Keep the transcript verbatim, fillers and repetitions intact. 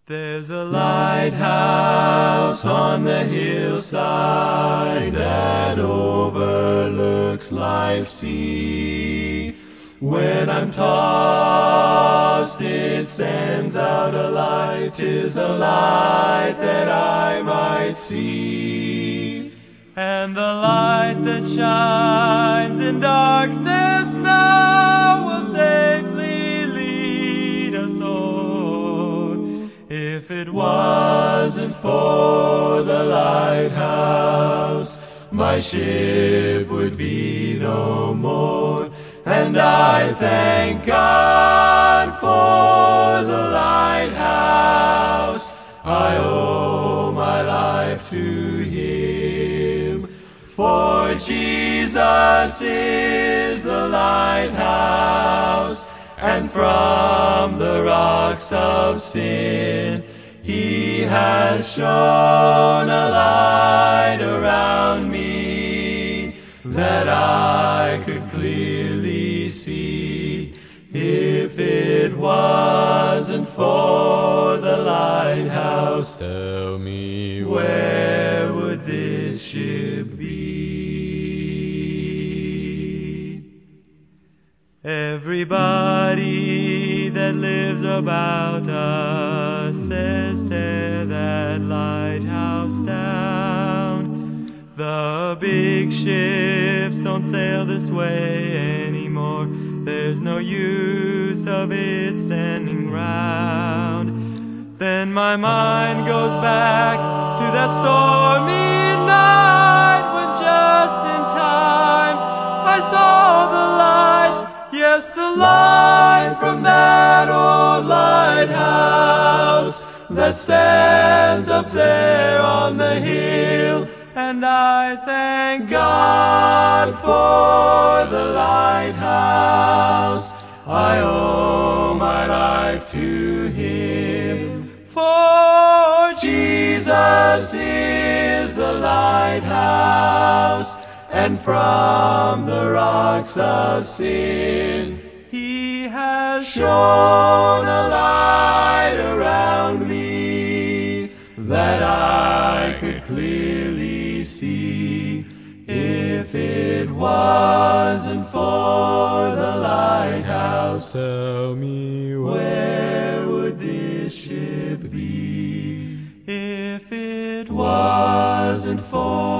There's a lighthouse on the hillside that overlooks life's sea. When I'm tossed, it sends out a light. 'Tis a light that I might see. And the light that shines in darkness now will safely lead us on. If it wasn't for the lighthouse, my ship would be no more. And I thank God for the lighthouse. I owe my life to Him. For Jesus is the lighthouse, and from the rocks of sin He has shone a light around me, that I could clearly see. If it wasn't for the lighthouse, tell me, where would this ship be? Everybody that lives about us says, tear that lighthouse down. The big ships don't sail this way anymore. There's no use of it standing round. Then my mind goes back to that stormy night, when just in time I saw the light. Yes, the light from that old lighthouse that stands up there on the hill. And I thank God for the lighthouse. I owe my life to Him. For Jesus is the lighthouse, and from the rocks of sin He has shone a light around me, that I could clearly see. If it wasn't for the lighthouse, tell me, where would this ship be? If it wasn't for